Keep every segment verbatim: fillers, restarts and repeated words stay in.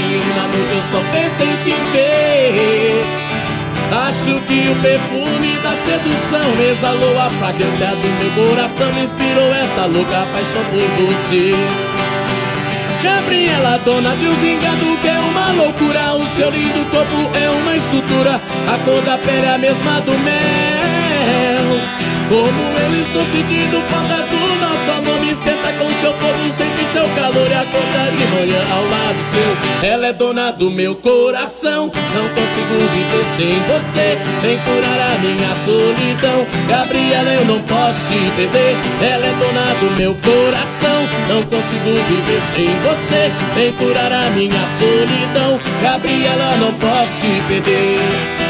Sozinho na noite eu só penso em te ver. Acho que o perfume da sedução exalou a fragrância do meu coração, me inspirou essa louca paixão por você. Gabriela, dona de um gingado que é uma loucura. O seu lindo corpo é uma escultura, a cor da pele é a mesma do mel. Como eu estou sentindo falta do nosso amor, me esquenta com seu fogo, sente seu calor e acorda de manhã ao lado seu. Ela é dona do meu coração, não consigo viver sem você. Vem curar a minha solidão, Gabriela, eu não posso te perder. Ela é dona do meu coração, não consigo viver sem você. Vem curar a minha solidão, Gabriela, não posso te perder.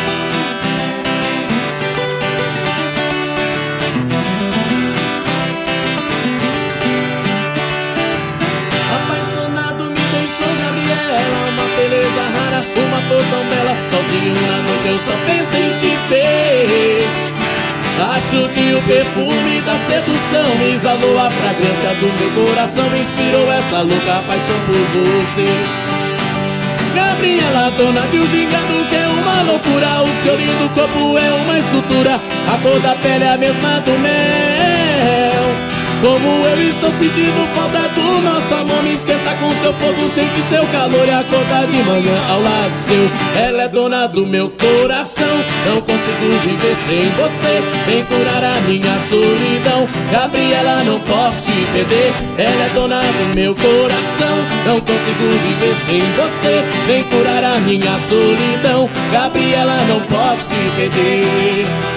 Beleza rara, uma cor tão bela. Sozinho na noite eu só penso em te ver. Acho que o perfume da sedução exalou a fragrância do meu coração, me inspirou essa louca paixão por você. Gabriela, dona de um gingado que é uma loucura. O seu lindo corpo é uma escultura, a cor da pele é a mesma do mel. Como eu estou sentindo falta do nosso amor, me esquenta com seu fogo, sente seu calor e acorda de manhã ao lado seu. Ela é dona do meu coração, não consigo viver sem você. Vem curar a minha solidão, Gabriela, não posso te perder. Ela é dona do meu coração, não consigo viver sem você. Vem curar a minha solidão, Gabriela, não posso te perder.